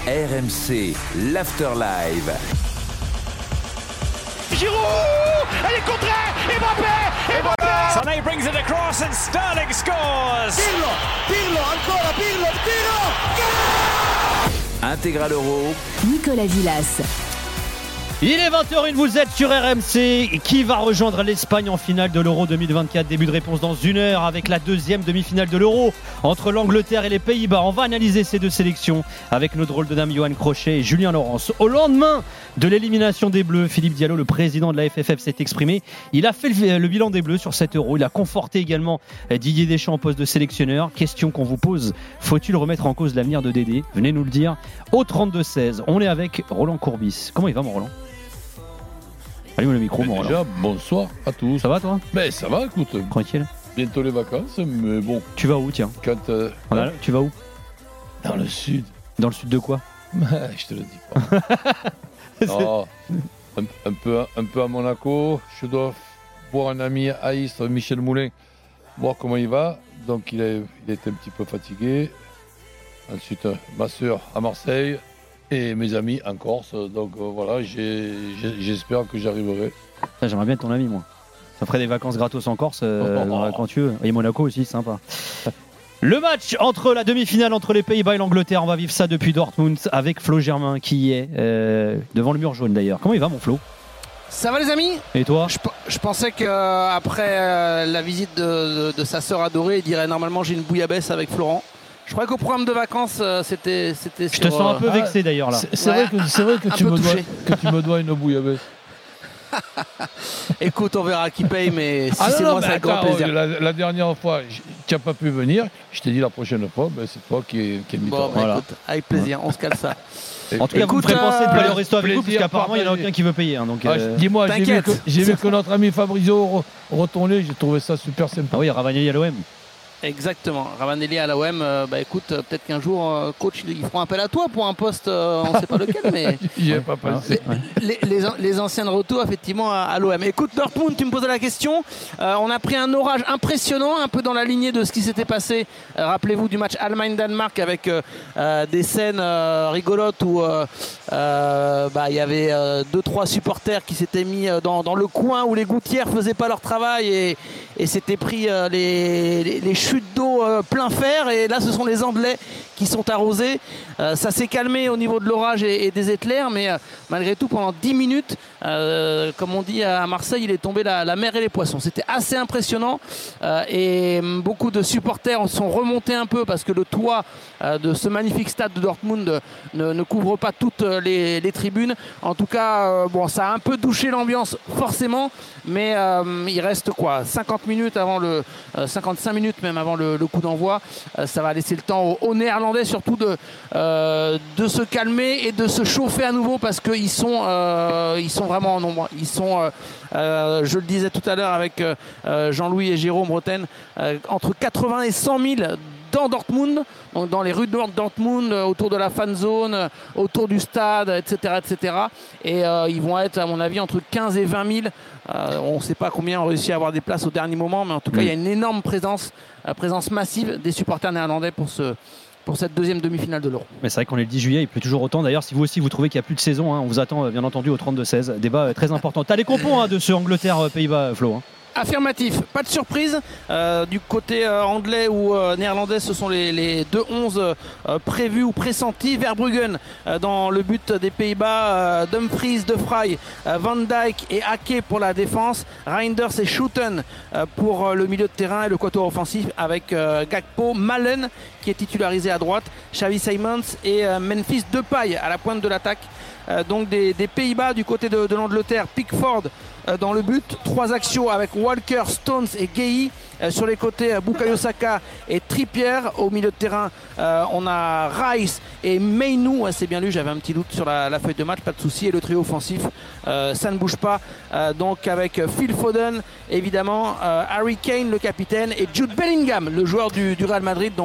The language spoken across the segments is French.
RMC, l'Afterlive. Giroud, elle est contrée, Mbappé, et voilà. Sané brings it across and Sterling scores. Pirlo, ancora Pirlo. Intégral Euro. Nicolas Villas. Il est 20h01, vous êtes sur RMC. Qui va rejoindre l'Espagne en finale de l'Euro 2024? Début de réponse dans une heure avec la deuxième demi-finale de l'Euro entre l'Angleterre et les Pays-Bas. On va analyser ces deux sélections avec nos drôles de dames Johan Crochet et Julien Laurence. Au lendemain de l'élimination des Bleus, Philippe Diallo, le président de la FFF, s'est exprimé. Il a fait le bilan des Bleus sur cet Euro. Il a conforté également Didier Deschamps au poste de sélectionneur. Question qu'on vous pose, faut-il remettre en cause l'avenir de Dédé? Venez nous le dire au 32-16. On est avec Roland Courbis. Comment il va, mon Roland? Allume le micro, mon Déjà, bonsoir à tous. Ça va, toi? Ben, ça va, écoute. Tranquille. Bientôt les vacances, mais bon. Tu vas où, tiens? Tu vas où? Dans le sud. Dans le sud de quoi? Je te le dis pas. Oh, un peu à Monaco. Je dois voir un ami à Istres, Michel Moulin, voir comment il va. Donc, il était un petit peu fatigué. Ensuite, ma soeur à Marseille. Et mes amis en Corse, donc voilà, j'espère que j'arriverai. J'aimerais bien être ton ami, moi. Ça ferait des vacances gratos en Corse quand tu veux. Et Monaco aussi, sympa. Le match entre la demi-finale entre les Pays-Bas et l'Angleterre, on va vivre ça depuis Dortmund avec Flo Germain qui est devant le mur jaune d'ailleurs. Comment il va, mon Flo? Ça va, les amis? Et toi? Je pensais qu'après la visite de sa sœur adorée, il dirait normalement j'ai une bouillabaisse avec Florent. Je crois qu'au programme de vacances, c'était. Je te sens un peu vexé d'ailleurs là. C'est vrai que tu me dois une bouillabaisse. Écoute, on verra qui paye, mais si c'est moi, c'est avec grand plaisir. La dernière fois, tu n'as pas pu venir. Je t'ai dit la prochaine fois, c'est toi qui es mis bon, voilà. Écoute, avec plaisir, on se cale ça. En tout cas, vous me ferez penser de pas aller au resto avec vous, parce qu'apparemment, il n'y en a aucun qui veut payer. Hein, donc, dis-moi, j'ai vu que notre ami Fabrizio retournait, j'ai trouvé ça super sympa. Ah oui, Ravanelli à l'OM. Exactement, Ravanelli à l'OM, écoute, peut-être qu'un jour, coach, ils feront appel à toi pour un poste, on ne sait pas lequel, mais j'y ai pas pensé. Les anciennes retours, effectivement, à l'OM. Écoute, Dortmund, tu me posais la question, on a pris un orage impressionnant, un peu dans la lignée de ce qui s'était passé, rappelez-vous du match Allemagne-Danemark avec des scènes rigolotes où il y avait 2-3 supporters qui s'étaient mis dans le coin où les gouttières ne faisaient pas leur travail et s'étaient pris les chutes d'eau plein fer, et là ce sont les Anglais qui sont arrosés. Ça s'est calmé au niveau de l'orage et des éclairs, mais malgré tout pendant 10 minutes, comme on dit à Marseille, il est tombé la mer et les poissons. C'était assez impressionnant et beaucoup de supporters sont remontés un peu parce que le toit de ce magnifique stade de Dortmund ne couvre pas toutes les tribunes. En tout cas, ça a un peu douché l'ambiance forcément, mais il reste 50 minutes avant 55 minutes même avant le coup d'envoi. Ça va laisser le temps aux Néerlandais surtout de se calmer et de se chauffer à nouveau, parce qu'ils sont vraiment en nombre. Ils sont, je le disais tout à l'heure avec Jean-Louis et Jérôme Bretagne, entre 80 et 100 000 dans Dortmund, donc dans les rues de Dortmund, autour de la fan zone, autour du stade, etc. Et ils vont être, à mon avis, entre 15 et 20 000. On ne sait pas combien ont réussi à avoir des places au dernier moment, mais en tout cas, il y a une énorme présence massive des supporters néerlandais pour cette deuxième demi-finale de l'Euro. Mais c'est vrai qu'on est le 10 juillet, il pleut toujours autant. D'ailleurs, si vous aussi vous trouvez qu'il n'y a plus de saison, on vous attend bien entendu au 32-16. Débat très important. T'as les compos de ce Angleterre-Pays-Bas, Flo. Affirmatif, pas de surprise du côté anglais ou néerlandais. Ce sont les 2-11 prévus ou pressentis. Verbruggen dans le but des Pays-Bas, Dumfries, De Vrij, Van Dijk et Ake pour la défense, Reinders et Schouten pour le milieu de terrain et le quatuor offensif avec Gakpo, Malen qui est titularisé à droite, Xavi Simons et Memphis Depay à la pointe de l'attaque. Donc des Pays-Bas du côté de l'Angleterre, Pickford dans le but, 3 axiaux avec Walker, Stones et Gueye. Sur les côtés, Bukayo Saka et Trippier. Au milieu de terrain, on a Rice et Mainoo. C'est bien lu, j'avais un petit doute sur la feuille de match, pas de souci. Et le trio offensif, ça ne bouge pas. Donc avec Phil Foden, évidemment, Harry Kane, le capitaine, et Jude Bellingham, le joueur du Real Madrid. Donc on a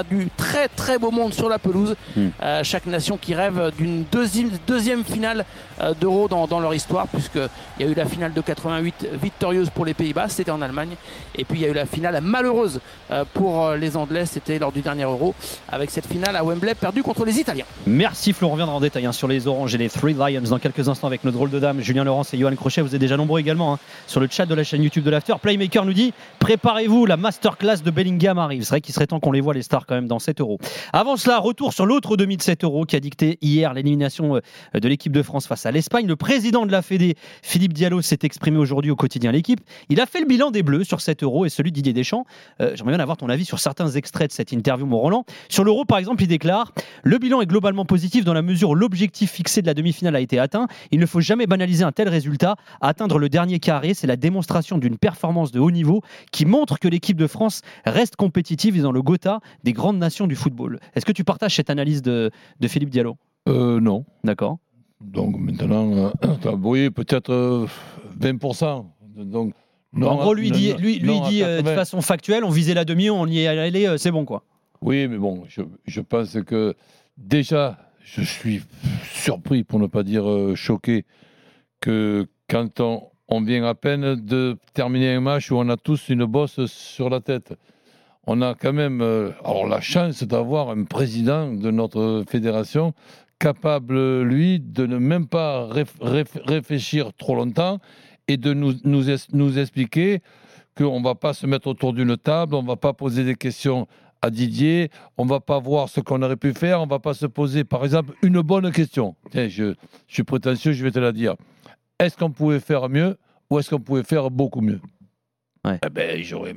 du très très beau monde sur la pelouse. Chaque nation qui rêve d'une deuxième finale d'Euro dans leur histoire, puisqu'il y a eu la finale de 88 victorieuse pour les Pays-Bas, c'était en Allemagne, et puis il y a eu la finale malheureuse pour les Anglais, c'était lors du dernier Euro, avec cette finale à Wembley perdue contre les Italiens. Merci Flo, on reviendra en détail sur les Oranges et les Three Lions dans quelques instants avec nos drôles de dames, Julien Laurence et Johan Crochet. Vous êtes déjà nombreux également sur le chat de la chaîne YouTube de l'After. Playmaker nous dit préparez-vous, la masterclass de Bellingham arrive. C'est vrai qu'il serait temps qu'on les voit les stars quand même dans 7 euros. Avant cela, retour sur l'autre demi de 7 euros qui a dicté hier l'élimination de l'équipe de France face à l'Espagne. Le président de la Fédé, Philippe Diallo, s'est exprimé aujourd'hui au quotidien L'Équipe. Il a fait le bilan des Bleus sur 7 euros et celui de Didier Deschamps. J'aimerais bien avoir ton avis sur certains extraits de cette interview, mon Roland. Sur l'Euro, par exemple, il déclare « Le bilan est globalement positif dans la mesure où l'objectif fixé de la demi-finale a été atteint. Il ne faut jamais banaliser un tel résultat. Atteindre le dernier carré, c'est la démonstration d'une performance de haut niveau qui montre que l'équipe de France reste compétitive et dans le Gotha des grandes nations du football. » Est-ce que tu partages cette analyse de Philippe Diallo ? Non. D'accord. Donc maintenant, oui, peut-être 20%. Donc, non, en gros, lui dit de façon factuelle, on visait la demi, on y est allé, c'est bon quoi. Oui, mais bon, je pense que déjà, je suis surpris, pour ne pas dire choqué, que quand on vient à peine de terminer un match où on a tous une bosse sur la tête. On a quand même la chance d'avoir un président de notre fédération capable, lui, de ne même pas réfléchir trop longtemps et de nous expliquer qu'on ne va pas se mettre autour d'une table, on ne va pas poser des questions à Didier, on ne va pas voir ce qu'on aurait pu faire, on ne va pas se poser, par exemple, une bonne question. Tiens, je suis prétentieux, je vais te la dire. Est-ce qu'on pouvait faire mieux ou est-ce qu'on pouvait faire beaucoup mieux ? Ouais. J'aurais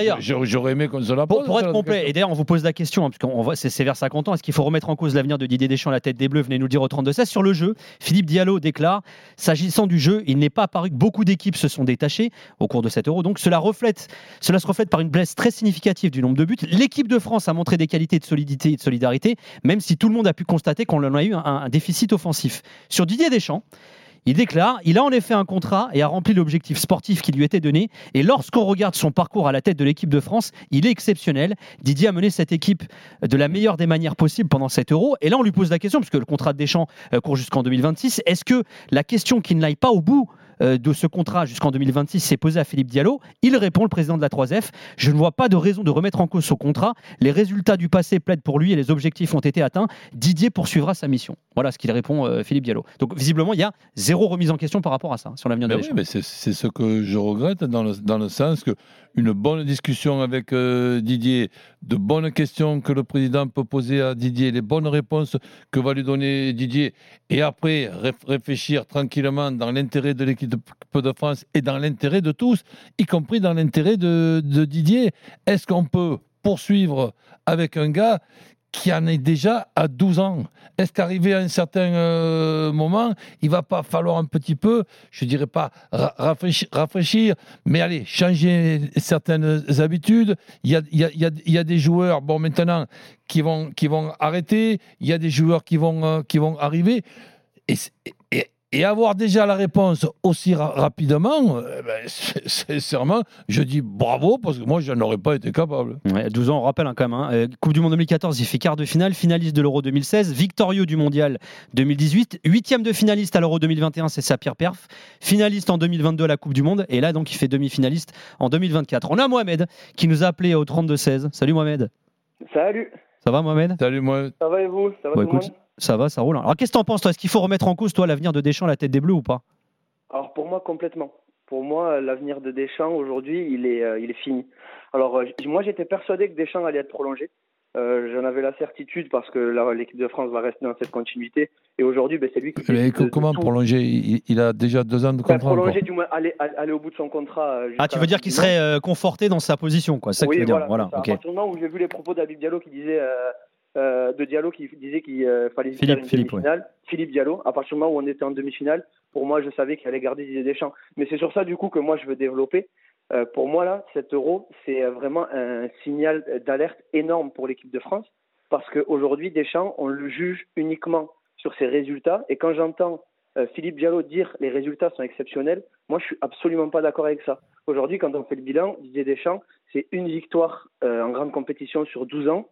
aimé qu'on se la pose. Pour être complet, et d'ailleurs on vous pose la question, parce qu'on voit c'est vers 50 ans, est-ce qu'il faut remettre en cause l'avenir de Didier Deschamps à la tête des Bleus ? Venez nous le dire au 32-16. Sur le jeu, Philippe Diallo déclare, s'agissant du jeu, il n'est pas apparu que beaucoup d'équipes se sont détachées au cours de 7 euros, donc cela se reflète par une baisse très significative du nombre de buts. L'équipe de France a montré des qualités de solidité et de solidarité, même si tout le monde a pu constater qu'on en a eu un déficit offensif. Sur Didier Deschamps, il déclare, il a en effet un contrat et a rempli l'objectif sportif qui lui était donné. Et lorsqu'on regarde son parcours à la tête de l'équipe de France, il est exceptionnel. Didier a mené cette équipe de la meilleure des manières possibles pendant 7 euros. Et là, on lui pose la question, puisque le contrat de Deschamps court jusqu'en 2026. Est-ce que la question qu'il n'aille pas au bout de ce contrat jusqu'en 2026 s'est posée à Philippe Diallo ? Il répond, le président de la 3F, je ne vois pas de raison de remettre en cause ce contrat. Les résultats du passé plaident pour lui et les objectifs ont été atteints. Didier poursuivra sa mission. Voilà ce qu'il répond, Philippe Diallo. Donc visiblement, il y a zéro remise en question par rapport à ça, sur l'avenir de Deschamps. Oui, mais c'est ce que je regrette dans le sens que une bonne discussion avec Didier, de bonnes questions que le président peut poser à Didier, les bonnes réponses que va lui donner Didier, et après réfléchir tranquillement dans l'intérêt de l'équipe de France et dans l'intérêt de tous, y compris dans l'intérêt de Didier. Est-ce qu'on peut poursuivre avec un gars qui en est déjà à 12 ans? Est-ce qu'arrivé à un certain moment, il ne va pas falloir un petit peu, je ne dirais pas rafraîchir, mais allez, changer certaines habitudes? Il y a des joueurs, bon, maintenant, qui vont arrêter, il y a des joueurs qui vont arriver, et avoir déjà la réponse aussi rapidement, sincèrement, je dis bravo, parce que moi, je n'en aurais pas été capable. Ouais, 12 ans, on rappelle quand même. Coupe du Monde 2014, il fait quart de finale, finaliste de l'Euro 2016, victorieux du Mondial 2018, 8e de finaliste à l'Euro 2021, c'est sa pire perf, finaliste en 2022 à la Coupe du Monde, et là, donc, il fait demi-finaliste en 2024. On a Mohamed qui nous a appelé au 32-16. Salut Mohamed. Salut. Ça va Mohamed ? Salut Mohamed. Ça va et vous ? Ça va tout le monde ? Ça va, ça roule. Alors qu'est-ce que t'en penses toi ? Est-ce qu'il faut remettre en cause toi l'avenir de Deschamps à la tête des Bleus ou pas ? Alors pour moi complètement. Pour moi l'avenir de Deschamps aujourd'hui il est fini. Alors moi j'étais persuadé que Deschamps allait être prolongé. J'en avais la certitude parce que l'équipe de France va rester dans cette continuité. Et aujourd'hui c'est lui qui. Mais comment prolonger ? Il a déjà 2 ans de contrat. Prolonger du moins aller au bout de son contrat. Tu veux dire qu'il serait conforté dans sa position quoi ? C'est ça que tu veux dire. Voilà. À partir du moment où j'ai vu les propos d'Habib Diallo qui disait. De Diallo qui disait qu'il fallait faire une demi-finale. Ouais. Philippe Diallo, à partir du moment où on était en demi-finale, pour moi, je savais qu'il allait garder Didier Deschamps. Mais c'est sur ça, du coup, que moi, je veux développer. Pour moi, là, cet Euro, c'est vraiment un signal d'alerte énorme pour l'équipe de France. Parce qu'aujourd'hui, Deschamps, on le juge uniquement sur ses résultats. Et quand j'entends Philippe Diallo dire les résultats sont exceptionnels, moi, je suis absolument pas d'accord avec ça. Aujourd'hui, quand on fait le bilan, Didier Deschamps, c'est une victoire en grande compétition sur 12 ans.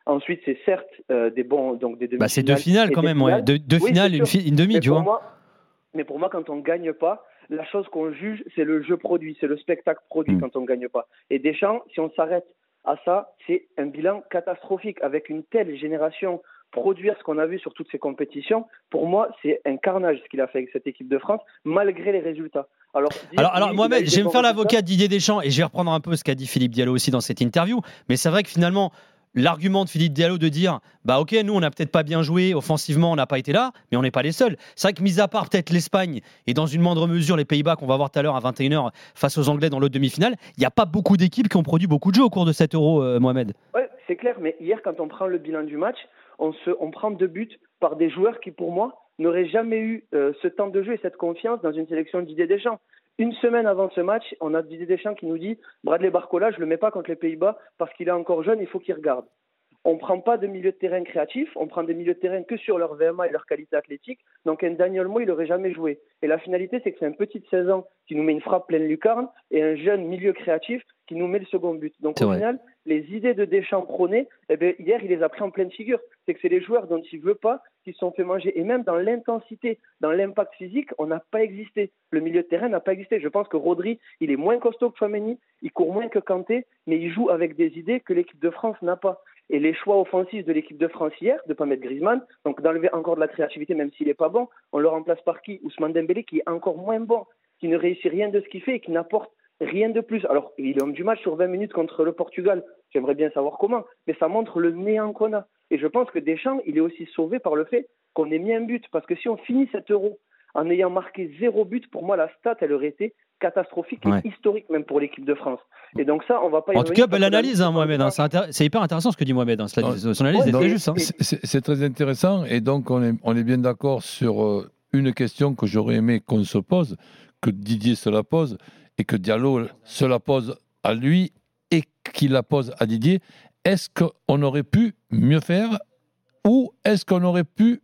Ensuite, c'est certes des demi-finales. C'est 2 finales quand même, ouais. Deux finales, une demi, tu vois. Mais pour moi, quand on ne gagne pas, la chose qu'on juge, c'est le jeu produit, c'est le spectacle produit quand on ne gagne pas. Et Deschamps, si on s'arrête à ça, c'est un bilan catastrophique. Avec une telle génération, produire ce qu'on a vu sur toutes ces compétitions, pour moi, c'est un carnage ce qu'il a fait avec cette équipe de France, malgré les résultats. Alors Mohamed, je vais me faire l'avocat de Didier Deschamps et je vais reprendre un peu ce qu'a dit Philippe Diallo aussi dans cette interview. Mais c'est vrai que finalement, l'argument de Philippe Diallo de dire ok, nous on n'a peut-être pas bien joué offensivement, on n'a pas été là, mais on n'est pas les seuls. C'est vrai que mis à part peut-être l'Espagne et dans une moindre mesure les Pays-Bas qu'on va voir tout à l'heure à 21h face aux Anglais dans l'autre demi-finale, il n'y a pas beaucoup d'équipes qui ont produit beaucoup de jeux au cours de cet Euro, Mohamed. Oui, c'est clair, mais hier quand on prend le bilan du match, on prend 2 buts par des joueurs qui pour moi n'auraient jamais eu ce temps de jeu et cette confiance dans une sélection de Didier Deschamps. Une semaine avant ce match, on a Didier Deschamps qui nous dit « Bradley Barcola, je ne le mets pas contre les Pays-Bas parce qu'il est encore jeune, il faut qu'il regarde ». On ne prend pas de milieu de terrain créatif, on prend des milieux de terrain que sur leur VMA et leur qualité athlétique. Donc un Daniel Mo, il n'aurait jamais joué. Et la finalité, c'est que c'est un petit de 16 ans qui nous met une frappe pleine lucarne et un jeune milieu créatif qui nous met le second but. Donc au final, les idées de Deschamps prônées, hier, il les a pris en pleine figure. C'est que c'est les joueurs dont il ne veut pas qui se sont fait manger. Et même dans l'intensité, dans l'impact physique, on n'a pas existé. Le milieu de terrain n'a pas existé. Je pense que Rodri, il est moins costaud que Tchouaméni, il court moins que Kanté, mais il joue avec des idées que l'équipe de France n'a pas. Et les choix offensifs de l'équipe de France hier, de ne pas mettre Griezmann, donc d'enlever encore de la créativité même s'il n'est pas bon, on le remplace par qui ? Ousmane Dembélé qui est encore moins bon, qui ne réussit rien de ce qu'il fait et qui n'apporte rien de plus. Alors, il est homme du match sur 20 minutes contre le Portugal, j'aimerais bien savoir comment, mais ça montre le néant qu'on a. Et je pense que Deschamps, il est aussi sauvé par le fait qu'on ait mis un but, parce que si on finit cet Euro en ayant marqué 0 but, pour moi la stat, elle aurait été catastrophique et historique même pour l'équipe de France. Et donc ça, on va pas y revenir. En tout cas, belle analyse, Mohamed. C'est hyper intéressant ce que dit Mohamed. Son analyse est très juste. C'est très intéressant. Et donc, on est bien d'accord sur une question que j'aurais aimé qu'on se pose, que Didier se la pose, et que Diallo se la pose à lui, et qu'il la pose à Didier. Est-ce qu'on aurait pu mieux faire, ou est-ce qu'on aurait pu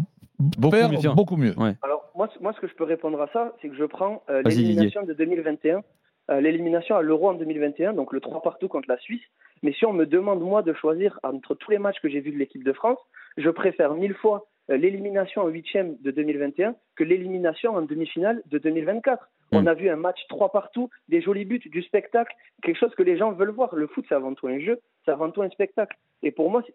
faire beaucoup mieux? Alors, moi, ce que je peux répondre à ça, c'est que je prends l'élimination de 2021, l'élimination à l'Euro en 2021, donc le 3-3 contre la Suisse. Mais si on me demande, moi, de choisir entre tous les matchs que j'ai vus de l'équipe de France, je préfère 1000 fois l'élimination en 8e de 2021 que l'élimination en demi-finale de 2024. On a vu un match 3-3, des jolis buts, du spectacle, quelque chose que les gens veulent voir. Le foot, c'est avant tout un jeu, c'est avant tout un spectacle. Et pour moi,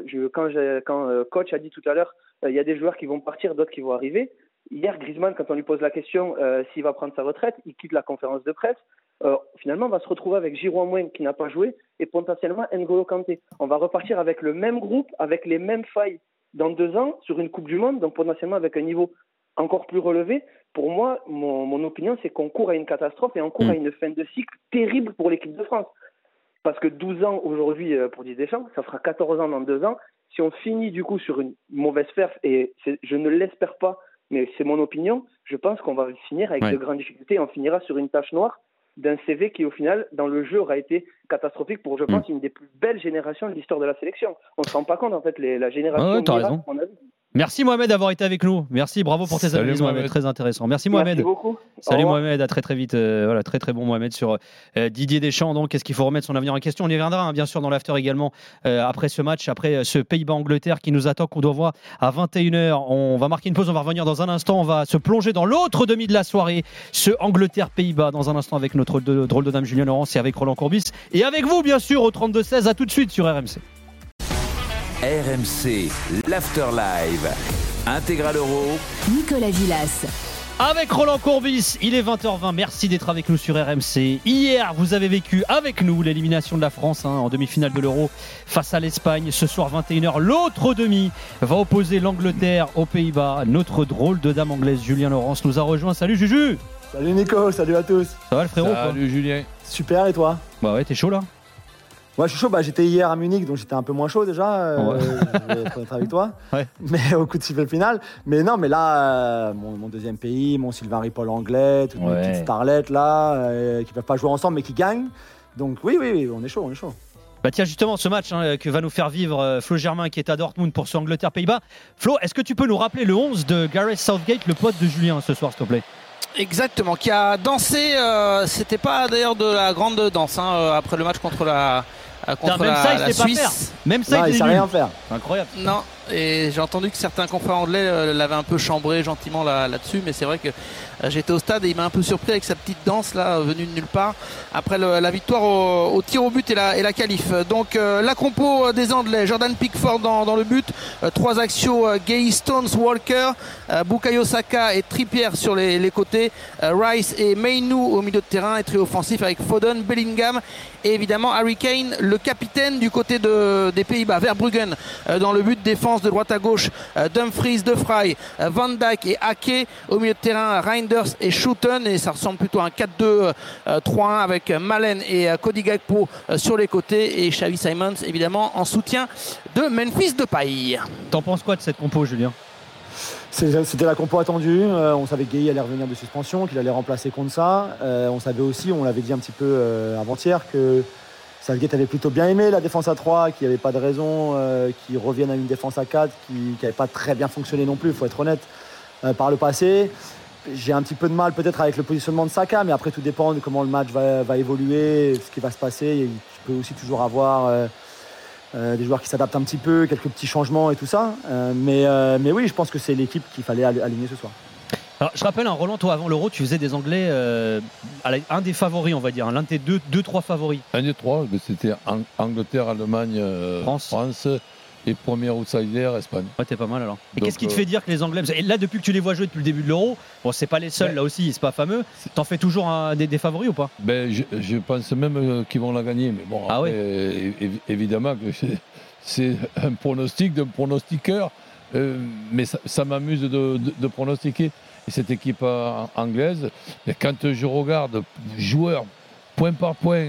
quand coach a dit tout à l'heure, il y a des joueurs qui vont partir, d'autres qui vont arriver. Hier, Griezmann, quand on lui pose la question s'il va prendre sa retraite, il quitte la conférence de presse. Finalement, on va se retrouver avec Giroud en moins qui n'a pas joué et potentiellement N'Golo Kanté. On va repartir avec le même groupe, avec les mêmes failles dans 2 ans sur une Coupe du Monde, donc potentiellement avec un niveau encore plus relevé. Pour moi, mon opinion, c'est qu'on court à une catastrophe et on court à une fin de cycle terrible pour l'équipe de France. Parce que 12 ans aujourd'hui pour Didier Deschamps, ça fera 14 ans dans 2 ans. Si on finit du coup sur une mauvaise perf, et je ne l'espère pas, mais c'est mon opinion, je pense qu'on va finir avec de grandes difficultés et on finira sur une tache noire d'un CV qui, au final, dans le jeu, aura été catastrophique pour, je pense, une des plus belles générations de l'histoire de la sélection. On ne se rend pas compte, en fait, la génération qu'on a vue. Merci Mohamed d'avoir été avec nous. Merci, bravo pour tes analyses Mohamed, très intéressant. Merci Mohamed. Merci beaucoup. Salut Mohamed, à très vite. Voilà, très bon Mohamed sur Didier Deschamps. Donc, est-ce qu'il faut remettre son avenir en question? On y reviendra bien sûr dans l'after également après ce match, après ce Pays-Bas-Angleterre qui nous attend, qu'on doit voir à 21h. On va marquer une pause, on va revenir dans un instant. On va se plonger dans l'autre demi de la soirée, ce Angleterre-Pays-Bas, dans un instant avec notre drôle de dame Julien Laurence et avec Roland Courbis. Et avec vous bien sûr au 32-16, à tout de suite sur RMC. RMC, l'After Live, Intégral Euro, Nicolas Villas. Avec Roland Courbis, il est 20h20, merci d'être avec nous sur RMC. Hier, vous avez vécu avec nous l'élimination de la France en demi-finale de l'Euro face à l'Espagne. Ce soir, 21h, l'autre demi va opposer l'Angleterre aux Pays-Bas. Notre drôle de dame anglaise, Julien Laurence, nous a rejoint. Salut Juju. Salut Nico, salut à tous. Ça va le frérot? Salut Julien. Super, et toi? Bah ouais, t'es chaud là? Ouais, je suis chaud. J'étais hier à Munich, donc j'étais un peu moins chaud déjà. Je vais être avec toi. Ouais. Mais au coup de sifflet final. Mais non, mais là, mon deuxième pays, mon Sylvain Ripoll anglais, toutes mes petites starlettes là, qui peuvent pas jouer ensemble mais qui gagnent. Donc oui, on est chaud, Bah tiens, justement, ce match que va nous faire vivre Flo Germain qui est à Dortmund pour ce Angleterre-Pays-Bas. Flo, est-ce que tu peux nous rappeler le 11 de Gareth Southgate, le pote de Julien, ce soir, s'il te plaît? Exactement, qui a dansé, c'était pas d'ailleurs de la grande danse après le match contre contre même ça, il la sait pas Suisse. faire. Même ça, il il sait est rien nul. faire. Incroyable. Non, et j'ai entendu que certains confrères anglais l'avaient un peu chambré gentiment là-dessus, mais c'est vrai que j'étais au stade et il m'a un peu surpris avec sa petite danse là, venue de nulle part, après la victoire au tir au but et la qualif. Donc la compo des Anglais, Jordan Pickford dans le but, 3 axiaux, Gay, Stones, Walker, Bukayo Saka et Trippier sur les côtés, Rice et Mainu au milieu de terrain, et trio offensif avec Foden, Bellingham et évidemment Harry Kane, le capitaine du côté des Pays-Bas, Verbruggen dans le but, défense de droite à gauche, Dumfries, De Vrij, Van Dijk et Ake au milieu de terrain, Reinders et Schouten, et ça ressemble plutôt à un 4-2-3-1 avec Malen et Cody Gakpo sur les côtés, et Xavi Simons évidemment en soutien de Memphis Depay. T'en penses quoi de cette compo, Julien ? C'était la compo attendue. On savait que Gueye allait revenir de suspension, qu'il allait remplacer Konsa. On savait aussi, on l'avait dit un petit peu avant-hier, que Southgate avait plutôt bien aimé la défense à 3, qu'il n'y avait pas de raison qu'il revienne à une défense à 4 qui n'avait pas très bien fonctionné non plus, il faut être honnête, par le passé. J'ai un petit peu de mal peut-être avec le positionnement de Saka, mais après tout dépend de comment le match va évoluer, ce qui va se passer. Tu peux aussi toujours avoir des joueurs qui s'adaptent un petit peu, quelques petits changements et tout ça. Mais oui, je pense que c'est l'équipe qu'il fallait aligner ce soir. Alors, je rappelle, Roland, toi avant l'Euro, tu faisais des Anglais un des favoris, on va dire, l'un de tes deux, trois favoris. Un des trois, c'était Angleterre, Allemagne, France et premier outsider, Espagne. Ouais, t'es pas mal alors. Et donc, qu'est-ce qui te fait dire que les Anglais, et là depuis que tu les vois jouer depuis le début de l'Euro, bon c'est pas les seuls là aussi, c'est pas fameux, t'en fais toujours des favoris ou pas ? Je pense même qu'ils vont la gagner, mais bon, après, évidemment que c'est un pronostic d'un pronostiqueur, mais ça m'amuse de pronostiquer. Et cette équipe anglaise, quand je regarde joueurs point par point,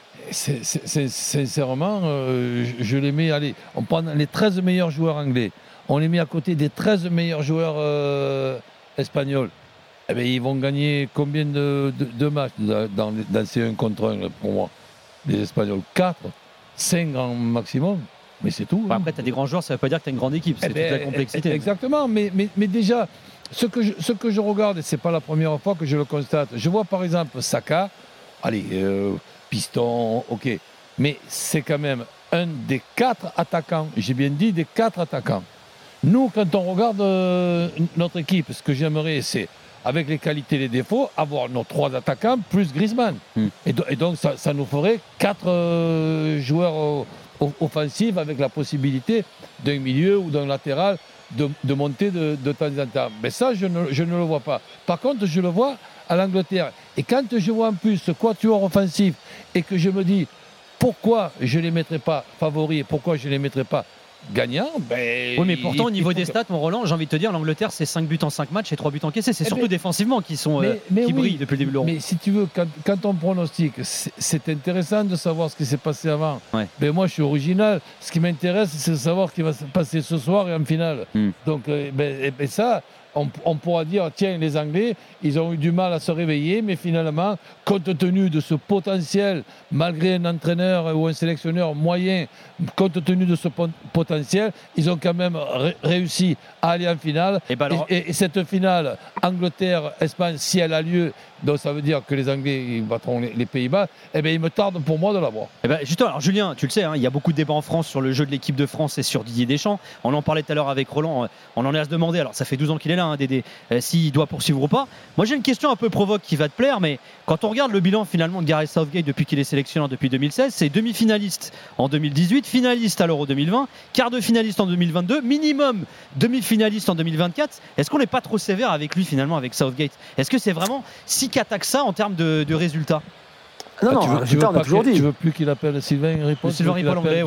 sincèrement, je les mets, allez, on prend les 13 meilleurs joueurs anglais, on les met à côté des 13 meilleurs joueurs espagnols. Eh bien, ils vont gagner combien de matchs dans ces 1 contre 1 pour moi, les Espagnols? 4, 5 en maximum, mais c'est tout. Après, tu as des grands joueurs, ça ne veut pas dire que tu as une grande équipe, c'est toute la complexité. Exactement, mais déjà, ce que je regarde, et ce n'est pas la première fois que je le constate, je vois par exemple Saka, allez, piston, ok, mais c'est quand même un des 4 attaquants, j'ai bien dit des 4 attaquants. Nous, quand on regarde notre équipe, ce que j'aimerais, c'est, avec les qualités et les défauts, avoir nos 3 attaquants plus Griezmann. Et donc, ça nous ferait 4 joueurs offensifs avec la possibilité d'un milieu ou d'un latéral de monter de temps en temps. Mais ça, je ne le vois pas. Par contre, je le vois à l'Angleterre. Et quand je vois en plus ce quatuor offensif et que je me dis pourquoi je ne les mettrais pas favoris et pourquoi je ne les mettrais pas gagnants, oui, mais pourtant, au niveau des stats, mon Roland, j'ai envie de te dire, l'Angleterre, c'est 5 buts en 5 matchs et 3 buts encaissés. C'est surtout défensivement qui brillent depuis le début de l'Euro. Mais si tu veux, quand on pronostique, c'est intéressant de savoir ce qui s'est passé avant. Ouais. Mais moi, je suis original. Ce qui m'intéresse, c'est de savoir ce qui va se passer ce soir et en finale. Donc, ça, on pourra dire, tiens, les Anglais, ils ont eu du mal à se réveiller, mais finalement, compte tenu de ce potentiel, malgré un entraîneur ou un sélectionneur moyen, compte tenu de ce potentiel, ils ont quand même réussi à aller en finale. Et cette finale, Angleterre-Espagne, si elle a lieu, donc ça veut dire que les Anglais ils battront les Pays-Bas, eh bien, il me tarde pour moi de la voir. Justement, alors Julien, tu le sais, il y a beaucoup de débats en France sur le jeu de l'équipe de France et sur Didier Deschamps. On en parlait tout à l'heure avec Roland, on en est à se demander, alors ça fait 12 ans qu'il est là, Dédé, s'il doit poursuivre ou pas. Moi j'ai une question un peu provoque qui va te plaire, mais quand on regarde le bilan finalement de Gareth Southgate depuis qu'il est sélectionneur depuis 2016, c'est demi-finaliste en 2018, finaliste à l'Euro 2020, quart de finaliste en 2022, minimum demi-finaliste en 2024. Est-ce qu'on n'est pas trop sévère avec lui finalement, avec Southgate ? Est-ce que c'est vraiment si qu'attaque ça en termes de résultats ? Non, résultats, on a toujours dit. Tu veux plus qu'il appelle Sylvain Ripoll ? Sylvain Ripoll anglais,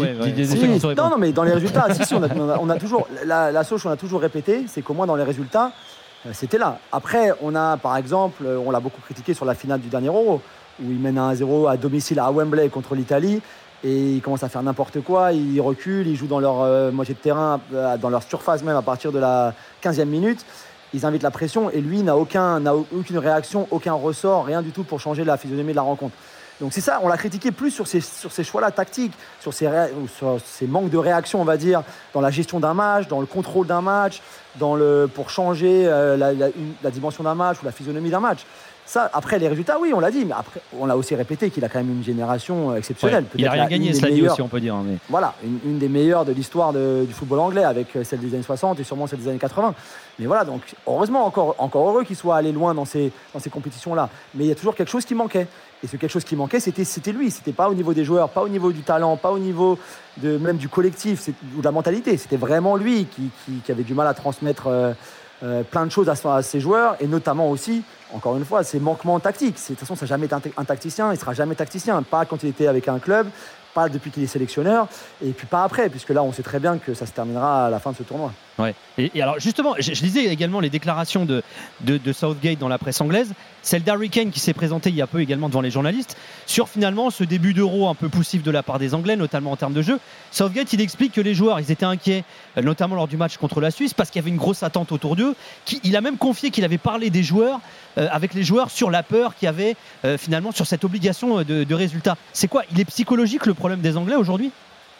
non, mais dans les résultats, on a toujours, la sauce, on a toujours répété, c'est qu'au moins dans les résultats, c'était là. Après, on a, par exemple, on l'a beaucoup critiqué sur la finale du dernier Euro, où il mène 1-0 à domicile à Wembley contre l'Italie, et ils commencent à faire n'importe quoi, ils reculent, ils jouent dans leur moitié de terrain, dans leur surface même à partir de la 15e minute. Ils invitent la pression et lui n'a aucune réaction, aucun ressort, rien du tout pour changer la physionomie de la rencontre. Donc c'est ça, on l'a critiqué plus sur ces choix-là tactiques, sur ces manques de réaction, on va dire, dans la gestion d'un match, dans le contrôle d'un match, pour changer la dimension d'un match ou la physionomie d'un match. Ça, après les résultats, oui, on l'a dit, mais après, on l'a aussi répété qu'il a quand même une génération exceptionnelle. Il n'a rien gagné, cela dit aussi, on peut dire. Mais... Voilà, une des meilleures de l'histoire du football anglais, avec celle des années 60 et sûrement celle des années 80. Mais voilà, donc heureusement, encore heureux qu'il soit allé loin dans ces compétitions-là. Mais il y a toujours quelque chose qui manquait. Et ce quelque chose qui manquait, c'était lui. C'était pas au niveau des joueurs, pas au niveau du talent, pas au niveau même du collectif ou de la mentalité. C'était vraiment lui qui avait du mal à transmettre plein de choses à ses joueurs, et notamment aussi, encore une fois, ses manquements tactiques. De toute façon, ça n'a jamais été un tacticien, il ne sera jamais tacticien. Pas quand il était avec un club, pas depuis qu'il est sélectionneur, et puis pas après, puisque là, on sait très bien que ça se terminera à la fin de ce tournoi. Ouais. Et alors justement, je lisais également les déclarations de Southgate dans la presse anglaise, celle d'Harry Kane qui s'est présenté il y a peu également devant les journalistes, sur finalement ce début d'Euro un peu poussif de la part des Anglais, notamment en termes de jeu. Southgate, il explique que les joueurs, ils étaient inquiets, notamment lors du match contre la Suisse, parce qu'il y avait une grosse attente autour d'eux. Il a même confié qu'il avait parlé des joueurs, avec les joueurs, sur la peur qu'il y avait finalement sur cette obligation de résultat. C'est quoi? Il est psychologique le problème des Anglais aujourd'hui?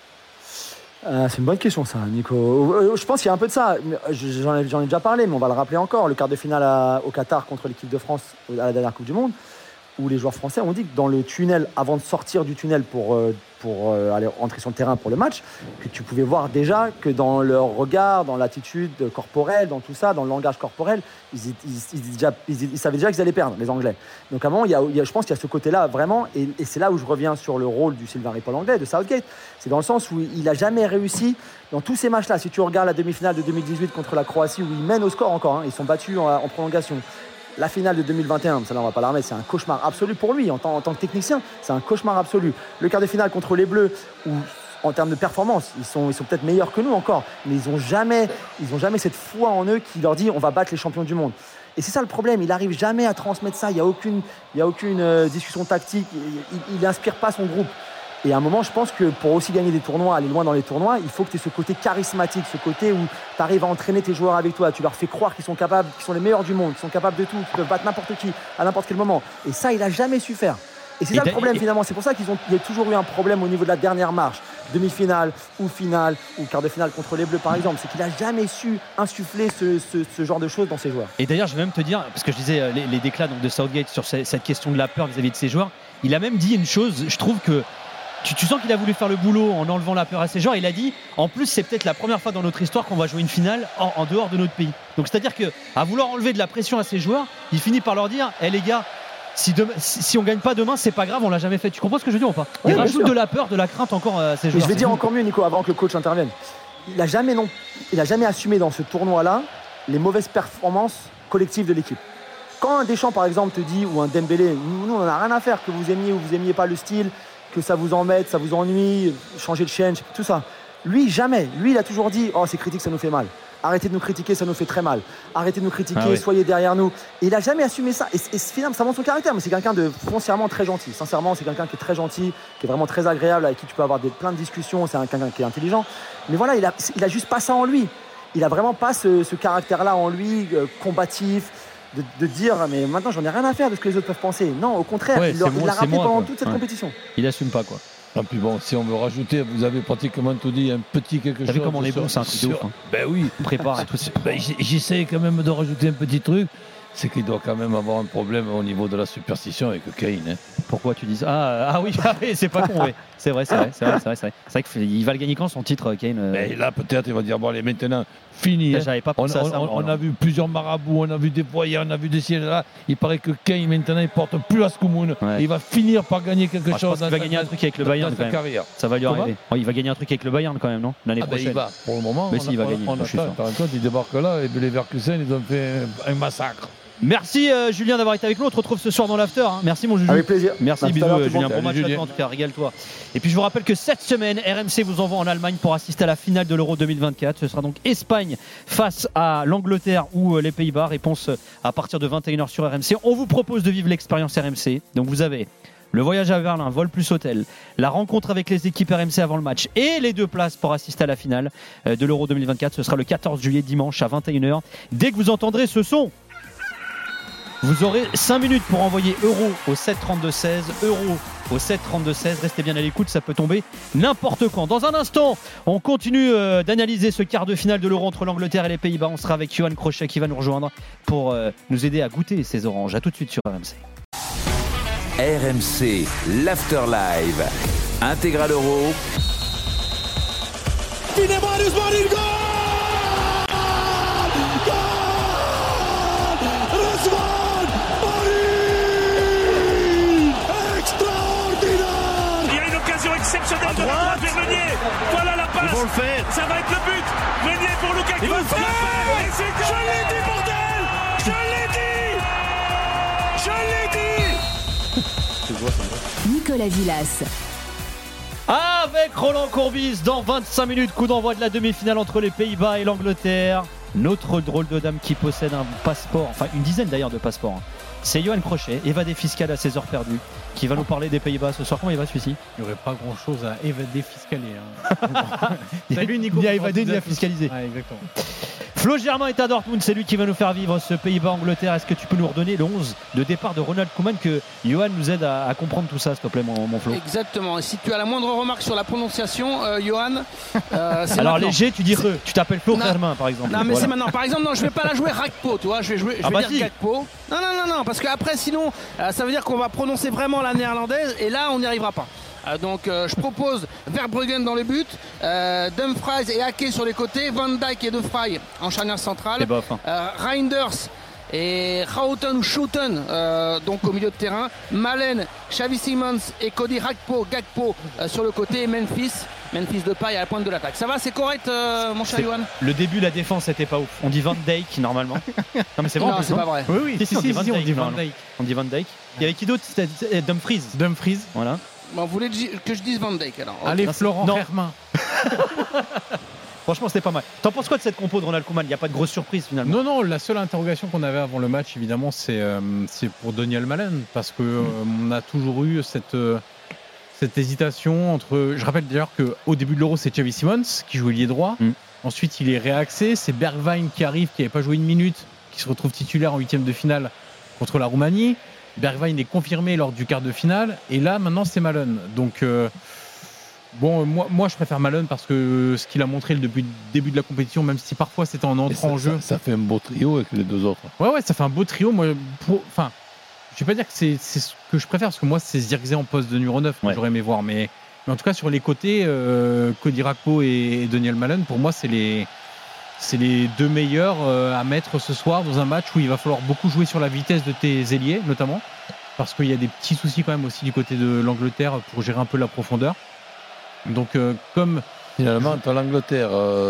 C'est une bonne question, ça, Nico. Je pense qu'il y a un peu de ça. J'en ai déjà parlé, mais on va le rappeler encore. Le quart de finale au Qatar contre l'équipe de France à la dernière Coupe du Monde, où les joueurs français ont dit que dans le tunnel, avant de sortir du tunnel pour aller rentrer sur le terrain pour le match, que tu pouvais voir déjà que dans leur regard, dans l'attitude corporelle, dans tout ça, dans le langage corporel, ils savaient déjà qu'ils allaient perdre, les Anglais. Donc à un moment, je pense qu'il y a ce côté-là vraiment, et c'est là où je reviens sur le rôle du Sylvain Ripoll anglais, de Southgate. C'est dans le sens où il n'a jamais réussi dans tous ces matchs-là. Si tu regardes la demi-finale de 2018 contre la Croatie, où ils mènent au score encore, ils sont battus en prolongation. La finale de 2021, ça là on va pas la remettre, c'est un cauchemar absolu pour lui en tant que technicien, c'est un cauchemar absolu. Le quart de finale contre les Bleus, où en termes de performance, ils sont peut-être meilleurs que nous encore, mais ils ont jamais cette foi en eux qui leur dit on va battre les champions du monde. Et c'est ça le problème, il n'arrive jamais à transmettre ça, il y a aucune discussion tactique, il n'inspire pas son groupe. Et à un moment, je pense que pour aussi gagner des tournois, aller loin dans les tournois, il faut que tu aies ce côté charismatique, ce côté où tu arrives à entraîner tes joueurs avec toi, tu leur fais croire qu'ils sont capables, qu'ils sont les meilleurs du monde, qu'ils sont capables de tout, qu'ils peuvent battre n'importe qui à n'importe quel moment. Et ça, il n'a jamais su faire. Et c'est ça le problème finalement, c'est pour ça qu'il y a toujours eu un problème au niveau de la dernière marche, demi-finale ou finale ou quart de finale contre les Bleus par exemple, c'est qu'il n'a jamais su insuffler ce genre de choses dans ses joueurs. Et d'ailleurs, je vais même te dire, parce que je disais les déclats donc, de Southgate sur cette question de la peur vis-à-vis de ses joueurs, il a même dit une chose, je trouve que tu sens qu'il a voulu faire le boulot en enlevant la peur à ses joueurs. Il a dit, en plus, c'est peut-être la première fois dans notre histoire qu'on va jouer une finale en dehors de notre pays. Donc, c'est-à-dire qu'à vouloir enlever de la pression à ses joueurs, il finit par leur dire, les gars, si on gagne pas demain, c'est pas grave, on l'a jamais fait. Tu comprends ce que je veux dire ou pas? Il rajoute de la peur, de la crainte encore à ses joueurs. Mais je vais dire encore mieux, Nico, avant que le coach intervienne. Il a jamais assumé dans ce tournoi-là les mauvaises performances collectives de l'équipe. Quand un Deschamps, par exemple, te dit, ou un Dembélé, nous, on n'en a rien à faire que vous aimiez ou vous aimiez pas le style, que ça vous embête, ça vous ennuie, changer de chaîne, tout ça. Lui, jamais. Lui, il a toujours dit, ces critiques, ça nous fait mal. Arrêtez de nous critiquer, ça nous fait très mal. Arrêtez de nous critiquer, soyez derrière nous. Et il n'a jamais assumé ça. Et finalement, ça montre son caractère. Mais c'est quelqu'un de foncièrement très gentil. Sincèrement, c'est quelqu'un qui est très gentil, qui est vraiment très agréable, avec qui tu peux avoir plein de discussions. C'est quelqu'un qui est intelligent. Mais voilà, il a juste pas ça en lui. Il a vraiment pas ce caractère-là en lui, combatif. De dire mais maintenant j'en ai rien à faire de ce que les autres peuvent penser. Non, au contraire, il l'a rappelé pendant toute cette compétition. Il assume pas quoi. Et puis bon, si on veut rajouter, vous avez pratiquement tout dit, un petit quelque chose. T'as vu comment on est bon, c'est un truc de ouf. Ben oui. On prépare et tout. J'essaie quand même de rajouter un petit truc. C'est qu'il doit quand même avoir un problème au niveau de la superstition avec Kane. Hein. Pourquoi tu dis ça? Oui, c'est pas con, oui. C'est vrai. C'est vrai qu'il va le gagner quand son titre, Kane Mais là, peut-être, il va dire, bon, allez, maintenant, fini. J'avais pas pensé à ça. On a vu plusieurs marabouts, on a vu des voyants, on a vu des ciels là. Il paraît que Kane, maintenant, il porte plus à Scoumoun. Il va finir par gagner quelque chose. Il va gagner un truc avec le Bayern quand même. Carrière. Ça va lui arriver. Il va gagner un truc avec le Bayern quand même, non? L'année prochaine. Il va. Pour le moment, mais s'il va gagner. Il débarque là et les Leverkusen, ils ont fait un massacre. Merci Julien d'avoir été avec nous. On te retrouve ce soir dans l'after. Merci mon Juju. Avec plaisir. Merci, bisous Julien. Bon match à toi en tout cas, régale-toi. Et puis je vous rappelle que cette semaine, RMC vous envoie en Allemagne pour assister à la finale de l'Euro 2024. Ce sera donc Espagne face à l'Angleterre ou les Pays-Bas. Réponse à partir de 21h sur RMC. On vous propose de vivre l'expérience RMC. Donc vous avez le voyage à Berlin, vol plus hôtel, la rencontre avec les équipes RMC avant le match et les 2 places pour assister à la finale de l'Euro 2024. Ce sera le 14 juillet dimanche à 21h. Dès que vous entendrez ce son, vous aurez 5 minutes pour envoyer euro au 7 32 16, euro au 7-32-16. Restez bien à l'écoute, ça peut tomber n'importe quand. Dans un instant, on continue d'analyser ce quart de finale de l'Euro entre l'Angleterre et les Pays-Bas. On sera avec Johan Crochet qui va nous rejoindre pour nous aider à goûter ces oranges. A tout de suite sur RMC. RMC, l'Afterlive. Intégral Euro. Exceptionnel de la droite vers Meunier. Voilà la passe. Ils vont le faire. Ça va être le but. Meunier pour Lukaku. Et c'est je l'ai dit, bordel. Je l'ai dit. Nicolas Villas. Avec Roland Courbis dans 25 minutes, coup d'envoi de la demi-finale entre les Pays-Bas et l'Angleterre. Notre drôle de dame qui possède un passeport, enfin une dizaine d'ailleurs de passeports. C'est Johan Crochet, évadé fiscal à 16 heures perdues, qui va nous parler des Pays-Bas ce soir. Comment il va celui-ci ? Il n'y aurait pas grand-chose à évader fiscaler. Salut Nico. Ni à évader ni à fiscaliser. Ouais, exactement. Flo Germain est à Dortmund, c'est lui qui va nous faire vivre ce Pays-Bas-Angleterre. Est-ce que tu peux nous redonner le 11 de départ de Ronald Koeman, que Johan nous aide à comprendre tout ça, s'il te plaît, mon Flo ? Exactement. Et si tu as la moindre remarque sur la prononciation, Johan, c'est alors maintenant. léger, tu dis tu t'appelles Flo Germain par exemple. Non, mais voilà. C'est maintenant. Par exemple, non, je vais pas la jouer Rakpo, tu vois. Je vais dire Gakpo. Non, parce qu'après, sinon, ça veut dire qu'on va prononcer vraiment la néerlandaise, et là, on n'y arrivera pas. Donc je propose Verbruggen dans le but, Dumfries et Ake sur les côtés, Van Dijk et De Vrij en charnière centrale, Reinders et Houghton ou Schouten donc au milieu de terrain, Malen, Xavi Simons et Cody Gakpo sur le côté, et Memphis Depay à la pointe de l'attaque. Ça va, c'est correct mon cher Johan ? Le début de la défense c'était pas ouf. On dit Van Dijk normalement. Non mais c'est vrai. Non, c'est pas vrai. Oui, si, on dit Van Dijk. On dit Van Dijk. Il y avait qui d'autre ? C'était Dumfries. Voilà. Bon, vous voulez que je dise Van Dijk alors ? Allez, Florent Hermin. Franchement, c'était pas mal. T'en penses quoi de cette compo de Ronald Koeman ? Il n'y a pas de grosse surprise finalement. Non, la seule interrogation qu'on avait avant le match, évidemment, c'est pour Daniel Malen, parce que on a toujours eu cette hésitation entre. Je rappelle d'ailleurs qu'au début de l'Euro, c'est Xavi Simons qui joue ailier droit. Ensuite, il est réaxé. C'est Bergwijn qui arrive, qui n'avait pas joué une minute, qui se retrouve titulaire en huitième de finale contre la Roumanie. Bergwijn est confirmé lors du quart de finale, et là maintenant c'est Malen. Donc moi je préfère Malen parce que ce qu'il a montré depuis le début de la compétition, même si parfois c'était en entrant en jeu, ça fait un beau trio avec les deux autres. Ouais, ça fait un beau trio. Moi, je vais pas dire que c'est ce que je préfère, parce que moi c'est Zirkzee en poste de numéro 9 que j'aurais aimé voir, mais en tout cas sur les côtés, Cody Gakpo et Daniel Malen, pour moi c'est les deux meilleurs à mettre ce soir dans un match où il va falloir beaucoup jouer sur la vitesse de tes ailiers, notamment, parce qu'il y a des petits soucis quand même aussi du côté de l'Angleterre pour gérer un peu la profondeur. Donc comme finalement entre l'Angleterre,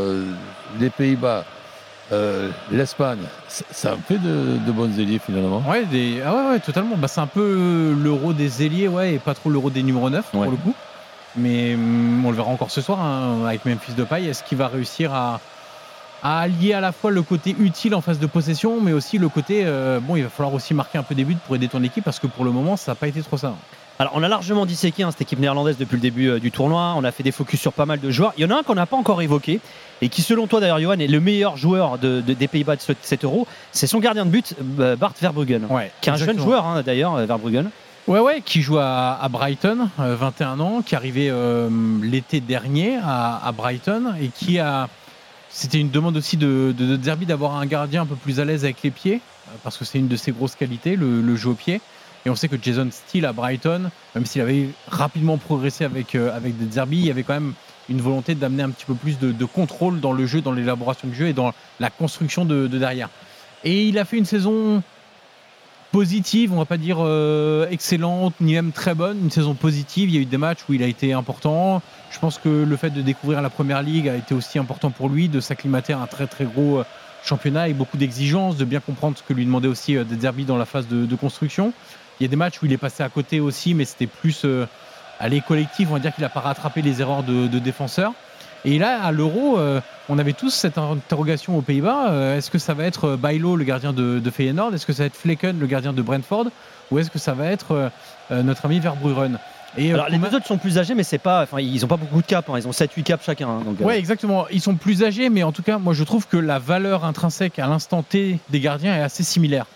les Pays-Bas, l'Espagne, ça fait de bons ailiers finalement. Ouais, totalement. C'est un peu l'Euro des ailiers, et pas trop l'Euro des numéros 9 pour le coup. Mais on le verra encore ce soir avec Memphis Depay. Est-ce qu'il va réussir à allier à la fois le côté utile en phase de possession, mais aussi le côté il va falloir aussi marquer un peu des buts pour aider ton équipe, parce que pour le moment ça n'a pas été trop ça. Alors on a largement disséqué cette équipe néerlandaise depuis le début du tournoi. On a fait des focus sur pas mal de joueurs. Il y en a un qu'on n'a pas encore évoqué et qui, selon toi d'ailleurs Johan, est le meilleur joueur des Pays-Bas de cet Euro. C'est son gardien de but, Bart Verbruggen, qui est un jeune joueur d'ailleurs, Verbruggen. Qui joue à Brighton, 21 ans, qui est arrivé l'été dernier à Brighton, et qui a... C'était une demande aussi de Zerbi d'avoir un gardien un peu plus à l'aise avec les pieds, parce que c'est une de ses grosses qualités, le jeu au pied. Et on sait que Jason Steele à Brighton, même s'il avait rapidement progressé avec De Zerbi, il y avait quand même une volonté d'amener un petit peu plus de contrôle dans le jeu, dans l'élaboration du jeu et dans la construction de derrière. Et il a fait une saison positive, on va pas dire excellente, ni même très bonne, une saison positive. Il y a eu des matchs où il a été important. Je pense que le fait de découvrir la Première Ligue a été aussi important pour lui, de s'acclimater à un très très gros championnat avec beaucoup d'exigences, de bien comprendre ce que lui demandait aussi De Zerbi dans la phase de construction. Il y a des matchs où il est passé à côté aussi, mais c'était plus collectif. On va dire qu'il n'a pas rattrapé les erreurs de défenseurs. Et là, à l'Euro, on avait tous cette interrogation aux Pays-Bas. Est-ce que ça va être Bailo, le gardien de Feyenoord ? Est-ce que ça va être Flekken, le gardien de Brentford ? Ou est-ce que ça va être notre ami Verbruggen ? Alors, les deux autres sont plus âgés, mais ils n'ont pas beaucoup de caps. Ils ont 7-8 caps chacun. Oui, exactement. Ils sont plus âgés, mais en tout cas, moi, je trouve que la valeur intrinsèque à l'instant T des gardiens est assez similaire.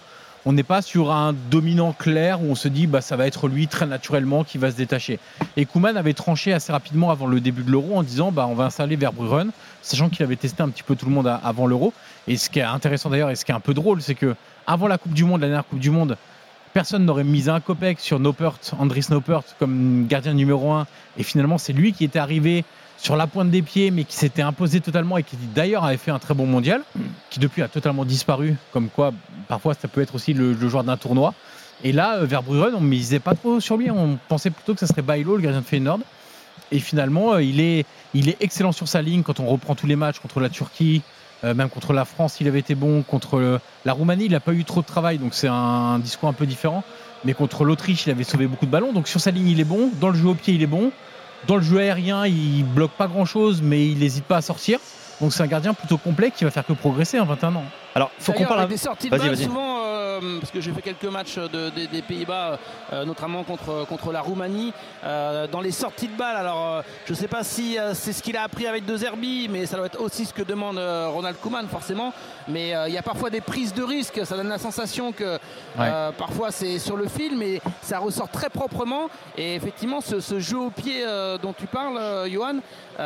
On n'est pas sur un dominant clair où on se dit ça va être lui très naturellement qui va se détacher. Et Koeman avait tranché assez rapidement avant le début de l'Euro en disant on va installer Verbruggen, sachant qu'il avait testé un petit peu tout le monde avant l'Euro. Et ce qui est intéressant d'ailleurs et ce qui est un peu drôle, c'est que avant la Coupe du Monde, la dernière Coupe du Monde, personne n'aurait mis un copec sur Andries Noppert comme gardien numéro 1. Et finalement, c'est lui qui était arrivé sur la pointe des pieds, mais qui s'était imposé totalement et qui d'ailleurs avait fait un très bon mondial, qui depuis a totalement disparu, comme quoi parfois ça peut être aussi le joueur d'un tournoi. Et là, Verbruggen, on ne misait pas trop sur lui, on pensait plutôt que ça serait Bailo, le gardien de Feyenoord. Et finalement, il est excellent sur sa ligne quand on reprend tous les matchs contre la Turquie, même contre la France, il avait été bon, contre la Roumanie, il n'a pas eu trop de travail, donc c'est un discours un peu différent. Mais contre l'Autriche, il avait sauvé beaucoup de ballons, donc sur sa ligne, il est bon, dans le jeu au pied, il est bon. Dans le jeu aérien, il bloque pas grand-chose, mais il n'hésite pas à sortir. Donc c'est un gardien plutôt complet qui va faire que progresser en 21 ans. Alors, faut qu'on parle des sorties de balle souvent, parce que j'ai fait quelques matchs des Pays-Bas, notamment contre la Roumanie. Dans les sorties de balle, alors je ne sais pas si c'est ce qu'il a appris avec De Zerbi, mais ça doit être aussi ce que demande Ronald Koeman forcément. Mais il y a parfois des prises de risque, ça donne la sensation que parfois c'est sur le fil, mais ça ressort très proprement. Et effectivement, ce jeu au pied dont tu parles, Johan,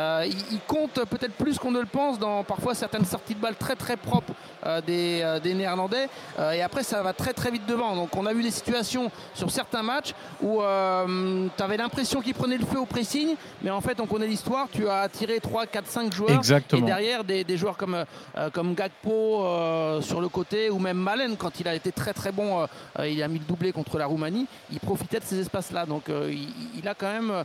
il compte peut-être plus qu'on ne le pense dans parfois certaines sorties de balle très très propres des Néerlandais, et après ça va très très vite devant. Donc on a vu des situations sur certains matchs où tu avais l'impression qu'il prenait le feu au pressing, mais en fait on connaît l'histoire, tu as attiré 3, 4, 5 joueurs. Exactement. Et derrière des joueurs comme Gakpo sur le côté, ou même Malen quand il a été très très bon, il a mis le doublé contre la Roumanie, il profitait de ces espaces là, donc il a quand même